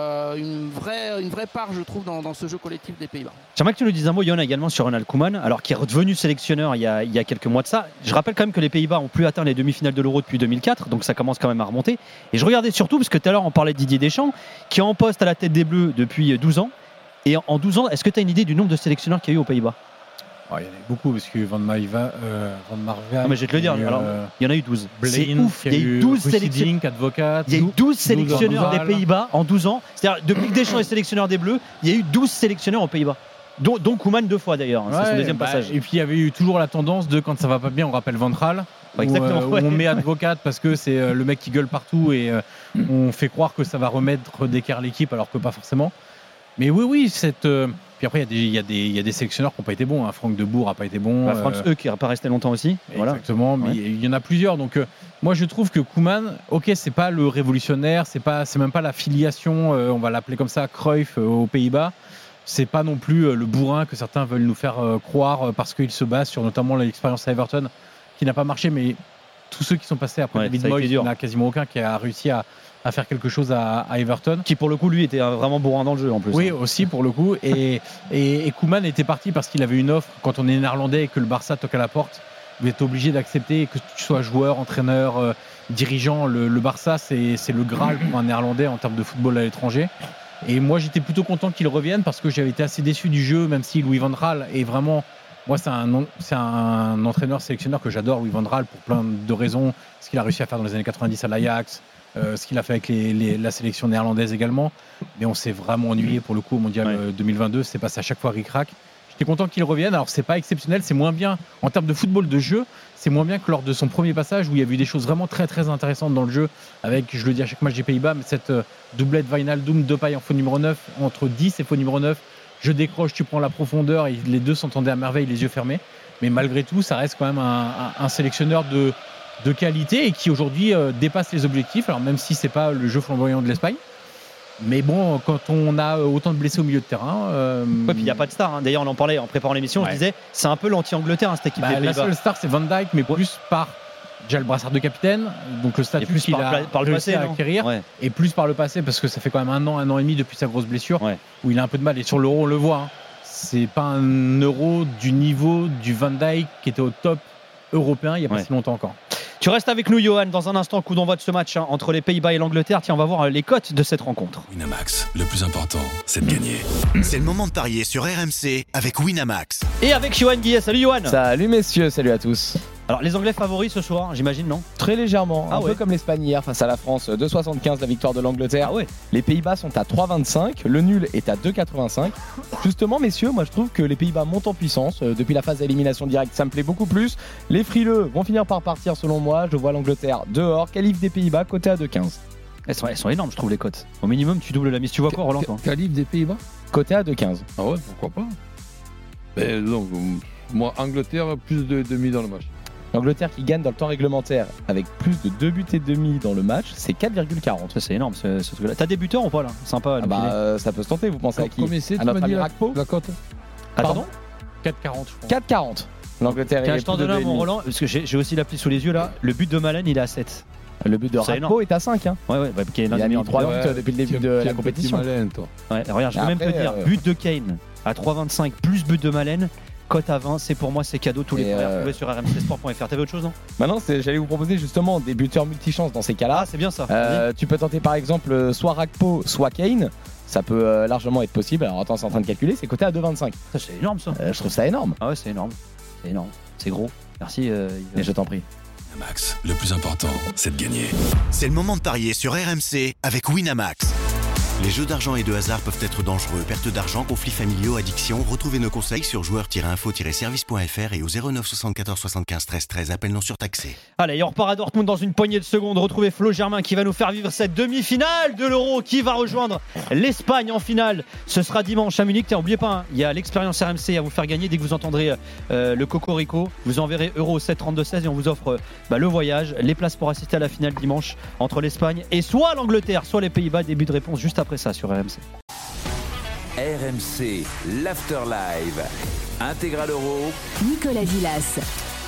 une vraie part, je trouve, dans ce jeu collectif des Pays-Bas. J'aimerais que tu nous dises un mot, Johan, également sur Ronald Koeman, alors qui est redevenu sélectionneur il y a quelques mois de ça. Je rappelle quand même que les Pays-Bas n'ont plus atteint les demi-finales de l'Euro depuis 2004, donc ça commence quand même à remonter. Et je regardais surtout, parce que tout à l'heure on parlait de Didier Deschamps, qui est en poste à la tête des Bleus depuis 12 ans. Et en 12 ans, est-ce que tu as une idée du nombre de sélectionneurs qu'il y a eu aux Pays-Bas ? Il y en a beaucoup, parce que Van Marwijk. Non, mais je vais te le dire, alors, il y en a eu 12. C'est ouf, il y a eu 12 sélectionneurs. Il y a eu 12 sélectionneurs des Pays-Bas en 12 ans. C'est-à-dire, depuis que Deschamps est sélectionneur des Bleus, il y a eu 12 sélectionneurs aux Pays-Bas. Dont Koeman 2 fois d'ailleurs, c'est son deuxième passage. Et puis il y avait eu toujours la tendance de, quand ça va pas bien, on rappelle Ventral, où on met Advocat parce que c'est le mec qui gueule partout et on fait croire que ça va remettre d'équerre l'équipe alors que pas forcément. Mais oui, puis après il y a des sélectionneurs qui n'ont pas été bons. Franck Debourg n'a pas été bon. Franz qui n'a pas resté longtemps aussi. Exactement, mais il y en a plusieurs. Donc moi je trouve que Koeman, c'est pas le révolutionnaire, c'est même pas la filiation, on va l'appeler comme ça, Cruyff aux Pays-Bas. C'est pas non plus le bourrin que certains veulent nous faire croire parce qu'il se base sur notamment l'expérience à Everton qui n'a pas marché, mais tous ceux qui sont passés après David Moyes, il n'y en a quasiment aucun qui a réussi à faire quelque chose à Everton. Qui pour le coup lui était vraiment bourrin dans le jeu en plus. Oui, aussi pour le coup. Et Koeman était parti parce qu'il avait une offre. Quand on est néerlandais et que le Barça toque à la porte, vous êtes obligé d'accepter que tu sois joueur, entraîneur, dirigeant. Le Barça, c'est le Graal pour un néerlandais en termes de football à l'étranger. Et moi j'étais plutôt content qu'il revienne parce que j'avais été assez déçu du jeu, même si Louis van Gaal est vraiment, moi c'est un entraîneur sélectionneur que j'adore, Louis van Gaal, pour plein de raisons, ce qu'il a réussi à faire dans les années 90 à l'Ajax, ce qu'il a fait avec la sélection néerlandaise également, mais on s'est vraiment ennuyé pour le coup au mondial 2022, c'est passé à chaque fois ric-rac. J'étais content qu'il revienne, alors c'est pas exceptionnel, c'est moins bien en termes de football de jeu, c'est moins bien que lors de son premier passage où il y a eu des choses vraiment très très intéressantes dans le jeu avec, je le dis à chaque match des Pays-Bas, mais cette doublette Wijnaldum, Depay en faux numéro 9, entre 10 et faux numéro 9, je décroche, tu prends la profondeur et les deux s'entendaient à merveille les yeux fermés, mais malgré tout ça reste quand même un sélectionneur de qualité et qui aujourd'hui dépasse les objectifs, alors même si c'est pas le jeu flamboyant de l'Espagne. Mais bon, quand on a autant de blessés au milieu de terrain... puis il n'y a pas de star. Hein. D'ailleurs, on en parlait en préparant l'émission. Je disais, c'est un peu l'anti-Angleterre, cette équipe des Pays-Bas. La seule star, c'est Van Dijk, mais plus par déjà le brassard de capitaine, donc le statut qu'il a réussi à acquérir, et plus par le passé, parce que ça fait quand même un an et demi depuis sa grosse blessure, où il a un peu de mal. Et sur l'Euro, on le voit. Hein. C'est pas un Euro du niveau du Van Dijk qui était au top européen il n'y a pas si longtemps encore. Tu restes avec nous, Johan, dans un instant, coup d'envoi de ce match entre les Pays-Bas et l'Angleterre. Tiens, on va voir les cotes de cette rencontre. Winamax, le plus important, c'est de gagner. C'est le moment de parier sur RMC avec Winamax. Et avec Johan Guillet. Salut Johan. Salut messieurs, salut à tous. Alors les Anglais favoris ce soir, j'imagine, non? Très légèrement, un peu comme l'Espagne hier face à la France, 2,75 la victoire de l'Angleterre. Ah ouais. Les Pays-Bas sont à 3,25, le nul est à 2,85. Justement messieurs, moi je trouve que les Pays-Bas montent en puissance depuis la phase d'élimination directe, ça me plaît beaucoup plus. Les frileux vont finir par partir selon moi, je vois l'Angleterre dehors, qualif des Pays-Bas côté à 2,15. Elles sont énormes, je trouve, les cotes. Au minimum, tu doubles la mise. Tu vois quoi, Roland? Qualif des Pays-Bas côté à 2,15. Ah ouais, pourquoi pas. Mais donc, moi, Angleterre, plus de demi dans le match. L'Angleterre qui gagne dans le temps réglementaire avec plus de 2 buts et demi dans le match, c'est 4,40. Ça, c'est énorme. T'as des buteurs ou pas là? Sympa. Ça peut se tenter, vous pensez à qui? Combien c'est, à notre ami Rakpo? la cote? Pardon? 4,40 je crois. 4,40. L'Angleterre est je t'en donne un, mon Roland, parce que j'ai aussi l'appli sous les yeux là. Le but de Malen, il est à 7. Le but de Rakpo est à 5. Hein. Ouais, qui est il a mis 3 buts depuis le début de la compétition. Malin, toi. Ouais, regarde, je peux même te dire, but de Kane à 3,25 plus but de Malen. Cote à 20, c'est pour moi, c'est cadeau. Tous les paris retrouvés sur rmcsport.fr. T'avais autre chose, non? Maintenant, j'allais vous proposer justement des buteurs multichances dans ces cas-là. Ah, c'est bien ça. Tu peux tenter par exemple soit Rakpo, soit Kane. Ça peut largement être possible. Alors attends, c'est en train de calculer. C'est coté à 2,25. Ça, c'est énorme ça. Je trouve ça énorme. Ah ouais, c'est énorme. C'est énorme. C'est gros. Merci. Et je t'en prie. Winamax, le plus important, c'est de gagner. C'est le moment de parier sur RMC avec Winamax. Les jeux d'argent et de hasard peuvent être dangereux. Perte d'argent, conflits familiaux, addiction. Retrouvez nos conseils sur joueurs-info-service.fr et au 09 74 75 13 13. Appel non surtaxé. Allez, on repart à Dortmund dans une poignée de secondes. Retrouvez Flo Germain qui va nous faire vivre cette demi-finale de l'Euro, qui va rejoindre l'Espagne en finale. Ce sera dimanche à Munich. Tiens, n'oubliez pas, il y a l'expérience RMC à vous faire gagner. Dès que vous entendrez le Cocorico, vous enverrez Euro 7 32 16 et on vous offre le voyage, les places pour assister à la finale dimanche entre l'Espagne et soit l'Angleterre, soit les Pays-Bas. Début de réponse juste après ça sur RMC. RMC, l'Afterlive. Intégral Euro. Nicolas Villas.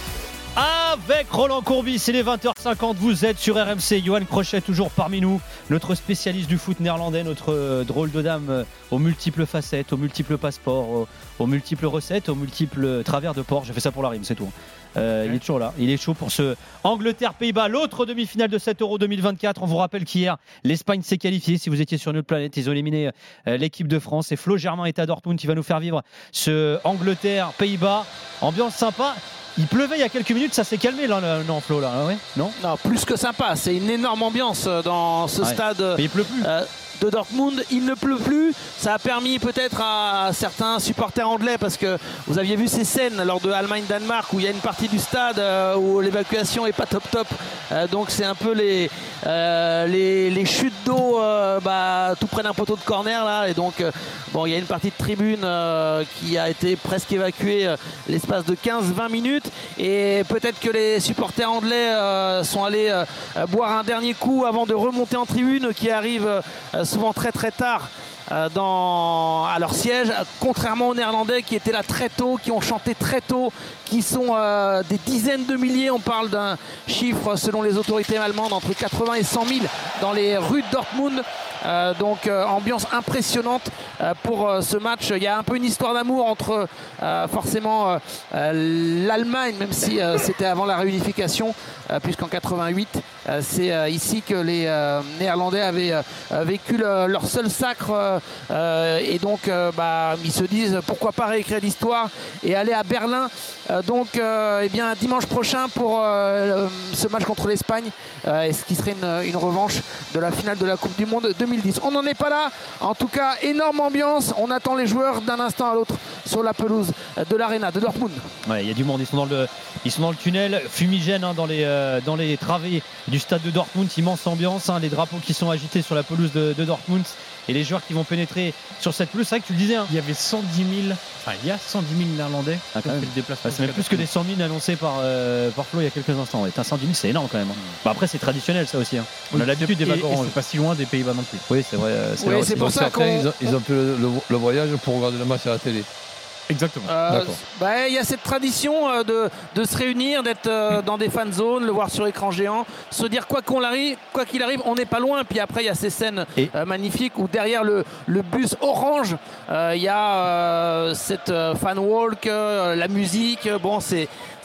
Avec Roland Courbis, il est 20h50, vous êtes sur RMC. Johan Crochet toujours parmi nous, notre spécialiste du foot néerlandais, notre drôle de dame aux multiples facettes, aux multiples passeports, aux multiples recettes, aux multiples travers de porc. J'ai fait ça pour la rime, c'est tout. Il est toujours là, il est chaud pour ce Angleterre-Pays-Bas, l'autre demi-finale de cet Euro 2024. On vous rappelle qu'hier, l'Espagne s'est qualifiée. Si vous étiez sur notre planète, ils ont éliminé l'équipe de France. Et Flo Germain est à Dortmund, qui va nous faire vivre ce Angleterre-Pays-Bas. Ambiance sympa. Il pleuvait il y a quelques minutes, ça s'est calmé là, non Flo là, ouais, non, plus que sympa, c'est une énorme ambiance dans ce stade. Mais il pleut plus. De Dortmund, il ne pleut plus. Ça a permis peut-être à certains supporters anglais, parce que vous aviez vu ces scènes lors de Allemagne-Danemark où il y a une partie du stade où l'évacuation est pas top. Donc c'est un peu les chutes d'eau tout près d'un poteau de corner là, et donc il y a une partie de tribune qui a été presque évacuée l'espace de 15-20 minutes, et peut-être que les supporters anglais sont allés boire un dernier coup avant de remonter en tribune, qui arrive souvent très très tard à leur siège, contrairement aux Néerlandais qui étaient là très tôt, qui ont chanté très tôt, qui sont des dizaines de milliers. On parle d'un chiffre selon les autorités allemandes entre 80 et 100 000 dans les rues de Dortmund. Donc ambiance impressionnante pour ce match. Il y a un peu une histoire d'amour entre forcément l'Allemagne, même si c'était avant la réunification, puisqu'en 88 c'est ici que les Néerlandais avaient vécu leur seul sacre, et donc ils se disent pourquoi pas réécrire l'histoire et aller à Berlin dimanche prochain pour ce match contre l'Espagne, ce qui serait une revanche de la finale de la Coupe du Monde 2010. On n'en est pas là. En tout cas, énorme ambiance. On attend les joueurs d'un instant à l'autre sur la pelouse de l'Arena de Dortmund. Ouais, il y a du monde. Ils sont dans le tunnel fumigène dans les travées du stade de Dortmund. Immense ambiance. Les drapeaux qui sont agités sur la pelouse de Dortmund. Et les joueurs qui vont pénétrer sur cette pelouse. C'est vrai que tu le disais. Il y avait 110 000. Enfin, il y a 110 000 Néerlandais. C'est même plus que les 100 000 annoncés par Flo il y a quelques instants. 110 000, c'est énorme quand même. Après, c'est traditionnel ça aussi. On a l'habitude des vagues oranges. C'est pas si loin des Pays-Bas non plus. Oui, c'est vrai. C'est pour ça ils ont fait le voyage pour regarder le match à la télé. Exactement. Il y a cette tradition de se réunir, d'être dans des fan zones, le voir sur écran géant, se dire quoi qu'il arrive, on n'est pas loin. Puis après, il y a ces scènes magnifiques où derrière le bus orange, il y a cette fan walk, la musique. C'est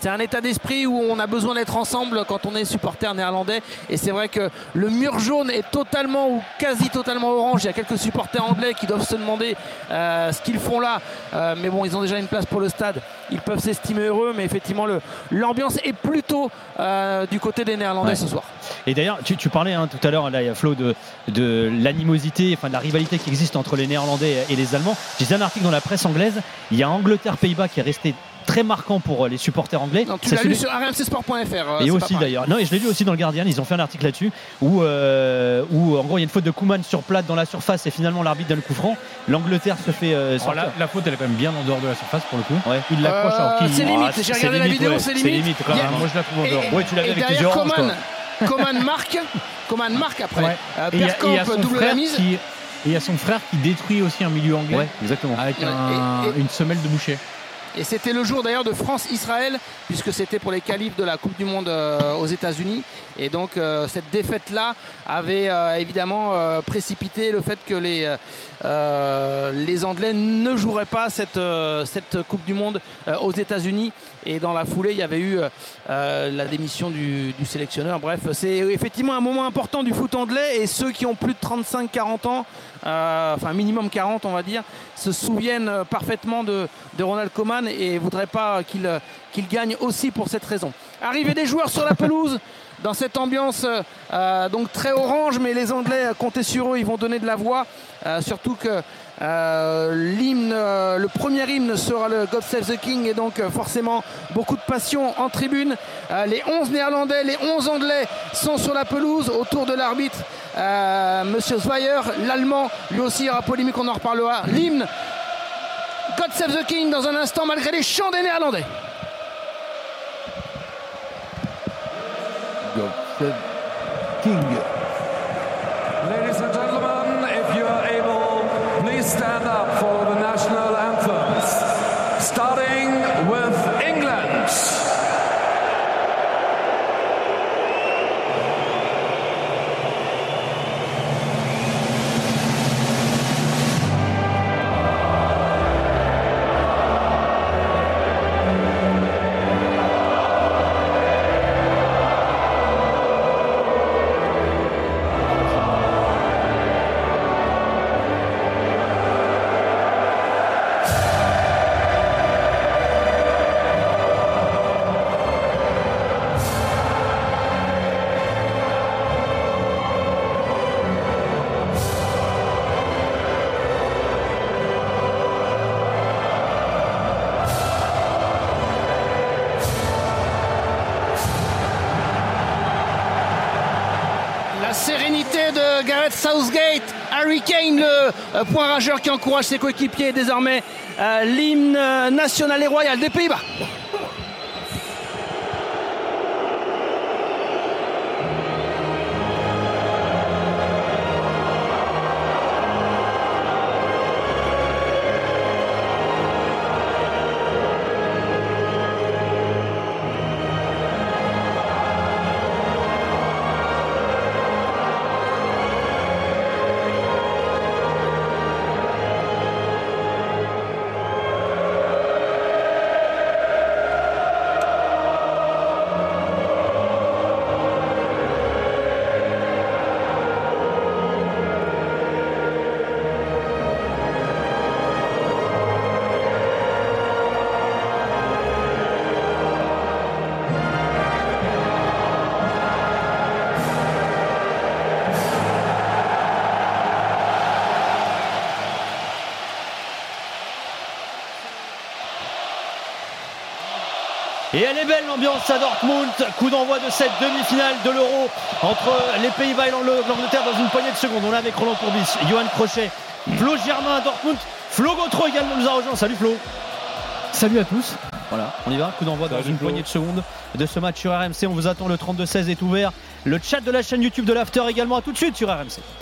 c'est un état d'esprit où on a besoin d'être ensemble quand on est supporter néerlandais. Et c'est vrai que le mur jaune est totalement ou quasi totalement orange. Il y a quelques supporters anglais qui doivent se demander ce qu'ils font là. Mais bon, ils ont déjà une place pour le stade. Ils peuvent s'estimer heureux, mais effectivement, l'ambiance est plutôt du côté des Néerlandais ce soir. Et d'ailleurs, tu parlais tout à l'heure, là, il y a Flo, de l'animosité, enfin de la rivalité qui existe entre les Néerlandais et les Allemands. J'ai lu un article dans la presse anglaise. Il y a Angleterre-Pays-Bas qui est resté très marquant pour les supporters anglais. Non, tu l'as lu sur rmcsport.fr. Et aussi d'ailleurs. Non, et je l'ai lu aussi dans le Guardian. Ils ont fait un article là-dessus où en gros il y a une faute de Koeman sur plate dans la surface et finalement l'arbitre donne le coup franc. L'Angleterre se fait. La faute elle est quand même bien en dehors de la surface pour le coup. Ouais. Il l'accroche alors qu'il. C'est limite. J'ai regardé la vidéo. C'est limite. Quand même. Moi je la trouve en dehors. Ouais, tu l'as vu avec plusieurs oranges. Coman marque après. Ouais. Bergkamp double la mise. Et il y a son frère qui détruit aussi un milieu anglais. Ouais, exactement. Avec une semelle de boucher. Et c'était le jour d'ailleurs de France-Israël, puisque c'était pour les qualifs de la Coupe du Monde aux États-Unis. Et donc cette défaite-là avait évidemment précipité le fait que les Anglais ne joueraient pas cette Coupe du Monde aux États-Unis. Et dans la foulée, il y avait eu la démission du sélectionneur. Bref, c'est effectivement un moment important du foot anglais. Et ceux qui ont plus de 35-40 ans, enfin minimum 40 on va dire, se souviennent parfaitement de Ronald Koeman et ne voudraient pas qu'il gagne aussi pour cette raison. Arrivée des joueurs sur la pelouse dans cette ambiance donc très orange, mais les Anglais comptaient sur eux, ils vont donner de la voix, surtout que l'hymne, le premier hymne sera le God Save the King et donc forcément beaucoup de passion en tribune. Les 11 Néerlandais, les 11 Anglais sont sur la pelouse autour de l'arbitre Monsieur Zweier, l'Allemand, lui aussi il y aura polémique, on en reparlera. L'hymne God Save the King dans un instant malgré les chants des Néerlandais. God Save King. Ladies and gentlemen, if you are able, please stand up for the national anthems. Starting with England. Southgate, Harry Kane, le point rageur qui encourage ses coéquipiers, désormais l'hymne national et royal des Pays-Bas. Et elle est belle l'ambiance à Dortmund, coup d'envoi de cette demi-finale de l'Euro entre les Pays-Bas et l'Angleterre dans une poignée de secondes. On est avec Roland Courbis, Johan Crochet, Flo Germain à Dortmund, Flo Gautreau également nous a rejoint. Salut Flo. Salut à tous. Voilà, on y va, coup d'envoi dans une poignée de secondes de ce match sur RMC. On vous attend, le 32-16 est ouvert. Le chat de la chaîne YouTube de l'After également, à tout de suite sur RMC.